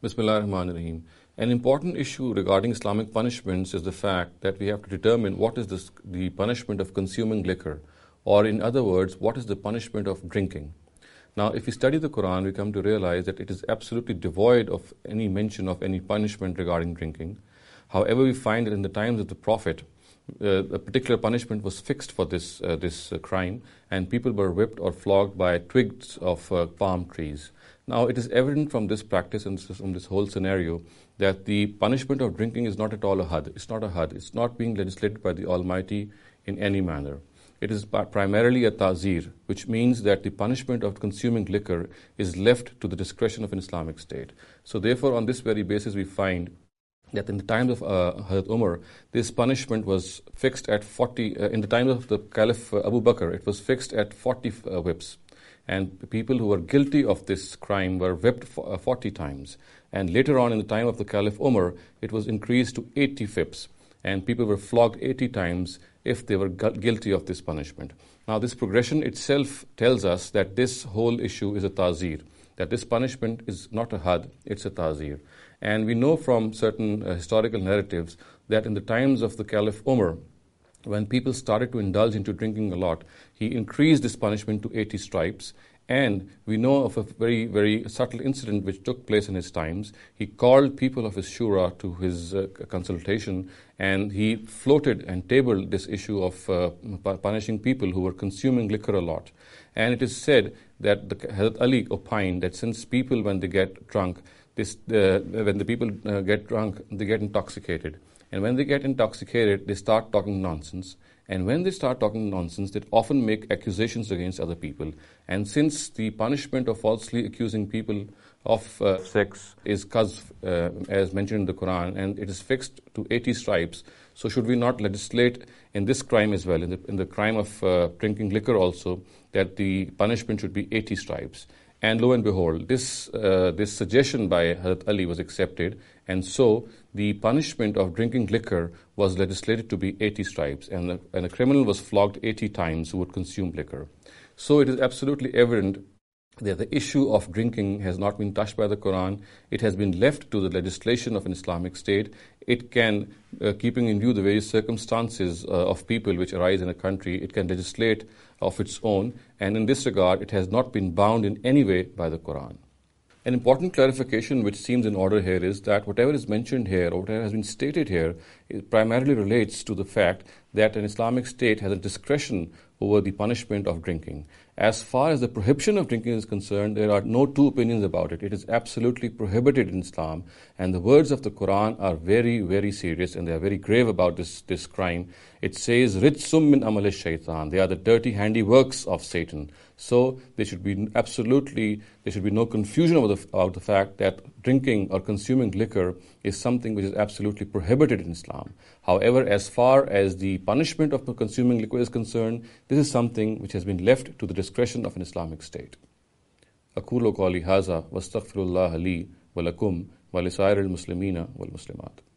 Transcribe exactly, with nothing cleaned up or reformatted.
Bismillah ar-Rahman ar-Rahim. An important issue regarding Islamic punishments is the fact that we have to determine what is this, the punishment of consuming liquor, or in other words, what is the punishment of drinking. Now, if we study the Quran, we come to realize that it is absolutely devoid of any mention of any punishment regarding drinking. However, we find that in the times of the Prophet, uh, a particular punishment was fixed for this, uh, this uh, crime, and people were whipped or flogged by twigs of uh, palm trees. Now, it is evident from this practice and from this whole scenario that the punishment of drinking is not at all a had. It's not a had. It's not being legislated by the Almighty in any manner. It is primarily a ta'zir, which means that the punishment of consuming liquor is left to the discretion of an Islamic state. So therefore, on this very basis, we find that in the times of uh, Hazrat Umar, this punishment was fixed at forty, uh, in the times of the Caliph uh, Abu Bakr, it was fixed at forty uh, whips. And people who were guilty of this crime were whipped for, uh, forty times. And later on in the time of the Caliph Umar, it was increased to eighty whips. And people were flogged eighty times if they were gu- guilty of this punishment. Now, this progression itself tells us that this whole issue is a ta'zir, that this punishment is not a had, it's a ta'zir. And we know from certain uh, historical narratives that in the times of the Caliph Umar, when people started to indulge into drinking a lot, he increased this punishment to eighty stripes. And we know of a very, very subtle incident which took place in his times. He called people of his shura to his uh, consultation, and he floated and tabled this issue of uh, punishing people who were consuming liquor a lot. And it is said that the Hazrat Ali opined that since people, when they get drunk, this, uh, when the people uh, get drunk, they get intoxicated. And when they get intoxicated, they start talking nonsense. And when they start talking nonsense, they often make accusations against other people. And since the punishment of falsely accusing people of uh, sex is qazf, uh, as mentioned in the Quran, and it is fixed to eighty stripes, so should we not legislate in this crime as well, in the, in the crime of uh, drinking liquor also, that the punishment should be eighty stripes? And lo and behold, this uh, this suggestion by Hazrat Ali was accepted, and so the punishment of drinking liquor was legislated to be eighty stripes, and a, and a criminal was flogged eighty times who would consume liquor. So it is absolutely evident that the issue of drinking has not been touched by the Quran. It has been left to the legislation of an Islamic state. It can, uh, keeping in view the various circumstances uh, of people which arise in a country, it can legislate of its own, and in this regard, it has not been bound in any way by the Quran. An important clarification which seems in order here is that whatever is mentioned here, or whatever has been stated here, it primarily relates to the fact that an Islamic state has a discretion over the punishment of drinking. As far as the prohibition of drinking is concerned, there are no two opinions about it. It is absolutely prohibited in Islam, and the words of the Quran are very, very serious, and they are very grave about this, this crime. It says, "Rijsum min amal shaitan." They are the dirty handiworks of Satan. So there should be absolutely, there should be no confusion about the, about the fact that drinking or consuming liquor is something which is absolutely prohibited in Islam. However, as far as the punishment of consuming liquor is concerned, this is something which has been left to the discretion of an Islamic state. أقول قولي هذا واستغفر الله لي ولكم ولسائر المسلمين والمسلمات.